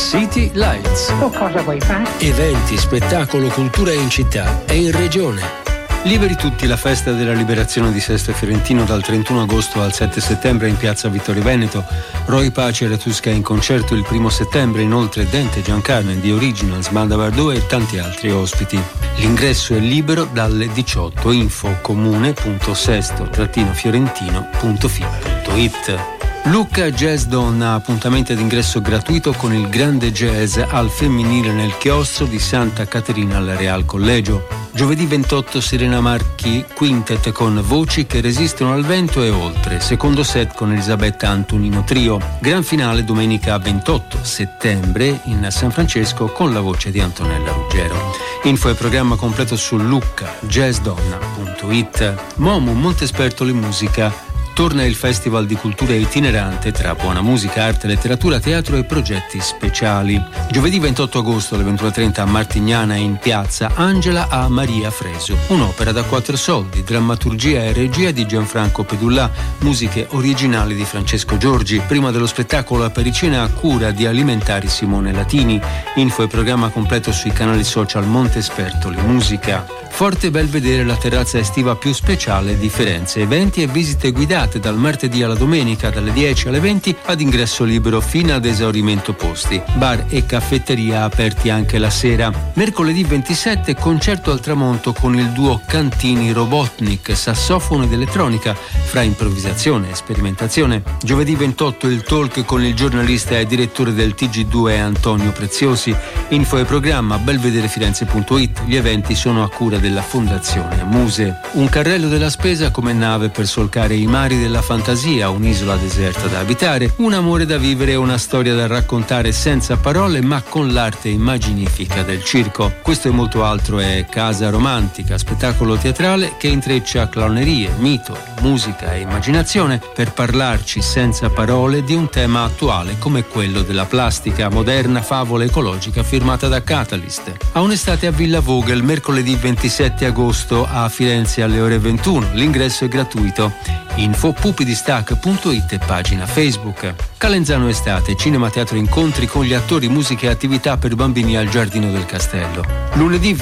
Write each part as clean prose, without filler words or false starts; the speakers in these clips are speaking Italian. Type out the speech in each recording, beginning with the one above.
City Lights. O cosa vuoi fare? Eventi, spettacolo, cultura in città e in regione. Liberi tutti, la festa della liberazione di Sesto Fiorentino dal 31 agosto al 7 settembre in piazza Vittorio Veneto. Roy Pace e Ratusca in concerto il 1 settembre, inoltre Dente, Giancarmen, The Originals, Banda Bardot e tanti altri ospiti. L'ingresso è libero dalle 18. Info comune.sesto-fiorentino.fi.it. Lucca Jazz Donna, appuntamento ad ingresso gratuito con il grande jazz al femminile nel chiostro di Santa Caterina al Real Collegio. Giovedì 28 Serena Marchi Quintet con voci che resistono al vento e oltre, secondo set con Elisabetta Antonino Trio. Gran finale domenica 28 settembre in San Francesco con la voce di Antonella Ruggero. Info e programma completo su luccajazzdonna.it. Momo Montespertoli Musica. Torna il Festival di Cultura itinerante tra buona musica, arte, letteratura, teatro e progetti speciali. Giovedì 28 agosto alle 21:30 a Martignana in piazza Angela a Maria Fresu. Un'opera da 4 soldi, drammaturgia e regia di Gianfranco Pedullà, musiche originali di Francesco Giorgi. Prima dello spettacolo a Pericena a cura di Alimentari Simone Latini. Info e programma completo sui canali social Montespertoli Musica. Forte Belvedere, la terrazza estiva più speciale di Firenze. Eventi e visite guidate dal martedì alla domenica dalle 10 alle 20 ad ingresso libero fino ad esaurimento posti. Bar e caffetteria aperti anche la sera. Mercoledì 27 concerto al tramonto con il duo Cantini Robotnik, sassofono ed elettronica, fra improvvisazione e sperimentazione. Giovedì 28 il talk con il giornalista e direttore del TG2 Antonio Preziosi. Info e programma belvederefirenze.it. Gli eventi sono a cura della Fondazione Muse. Un carrello della spesa come nave per solcare i mari della fantasia, un'isola deserta da abitare, un amore da vivere e una storia da raccontare senza parole ma con l'arte immaginifica del circo. Questo e molto altro è Casa Romantica, spettacolo teatrale che intreccia clownerie, mito, musica e immaginazione per parlarci senza parole di un tema attuale come quello della plastica, moderna favola ecologica firmata da Catalyst. A un'estate a Villa Vogel, mercoledì 27 agosto a Firenze alle ore 21. L'ingresso è gratuito. Info pupidistac.it e pagina Facebook. Calenzano Estate, cinema, teatro, incontri con gli attori, musica e attività per bambini al Giardino del Castello. Lunedì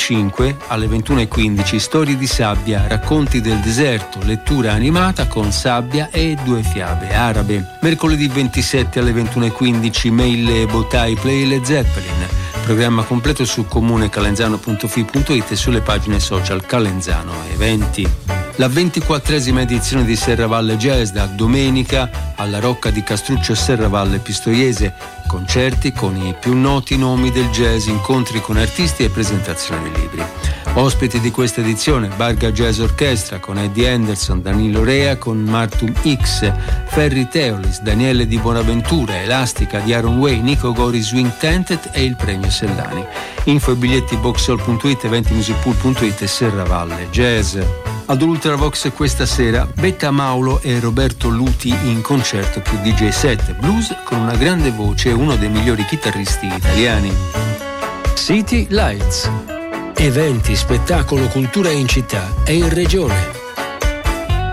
25 alle 21:15 Storie di sabbia, racconti del deserto, lettura animata con sabbia e 2 fiabe arabe. Mercoledì 27 alle 21:15 Meille e Botai Play Led Zeppelin. Programma completo su comunecalenzano.fi.it e sulle pagine social Calenzano Eventi. La 24esima edizione di Serravalle Jazz da domenica alla Rocca di Castruccio Serravalle Pistoiese. Concerti con i più noti nomi del jazz, incontri con artisti e presentazioni di libri. Ospiti di questa edizione: Barga Jazz Orchestra con Eddie Anderson, Danilo Rea con Martum X, Ferri Teolis, Daniele Di Bonaventura, Elastica di Aaron Way, Nico Gori Swing Tented e il premio Sellani. Info e biglietti boxhall.it, eventimusicpool.it e Serravalle Jazz. Ad Ultravox questa sera Betta Maulo e Roberto Luti in concerto più DJ set blues con una grande voce e uno dei migliori chitarristi italiani. City Lights. Eventi, spettacolo, cultura in città e in regione.